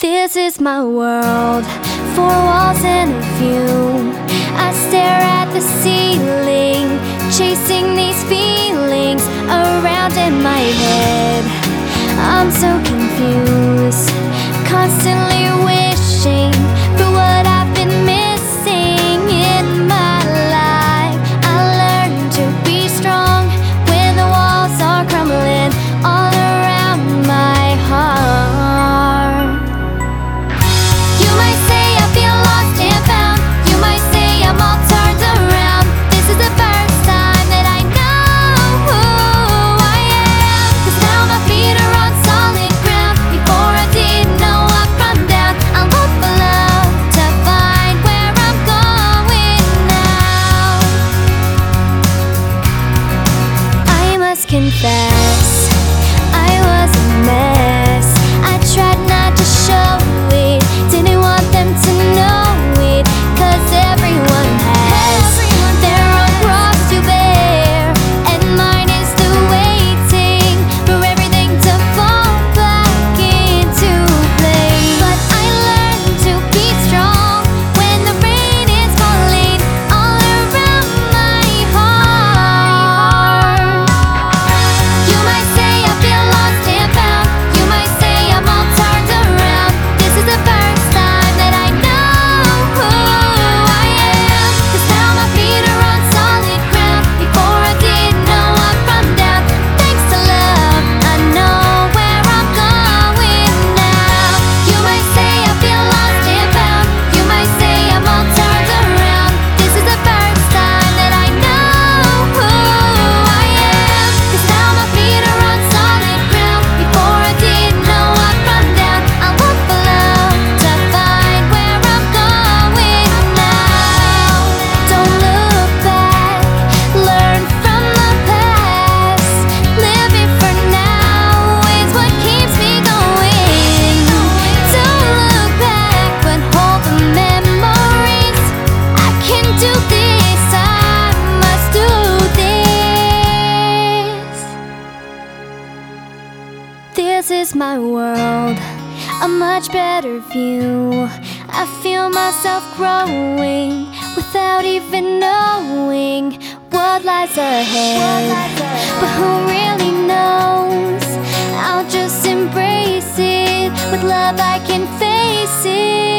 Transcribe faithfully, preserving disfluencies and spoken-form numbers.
This is my world, four walls and a view. I stare at the ceiling, chasing these feelings around in my head. I'm so confused, constantly wishing for what I've been missing in my life. I learned to be strong when the walls are crumbling all around my heart. You might say I feel lost and found. You might say I'm all turned around. This is the first time that I know who I am. 'Cause now my feet are on solid ground. Before I didn't know up from down. I look for love to find where I'm going now. I must confess, I was a mess. I tried not to show it, didn't want them to know it. 'Cause everyone has their own cross to bear, and mine is the waiting for everything to fall back into place. But I learned to be strong when the rain is falling all around my heart. You might say I feel lost and found. You might say I'm all turned around. This is the first time that I know who I am. 'Cause now my feet are on solid ground. Before I didn't know up from down. Thanks to love, I know where I'm going now. You might say I feel lost and found. You might say I'm all turned around. This is the first time that I know who I am. 'Cause now my feet are on solid ground. Before I didn't know up from down. I look for love to find where I'm going now. Don't look back, learn from the past. Living for now is what keeps me going. Don't look back, but hold the memories. I can do this, I must do this. This is my world, a much better view. I feel myself growing without even knowing what lies ahead. But who really knows? I'll just embrace it. With love I can face it.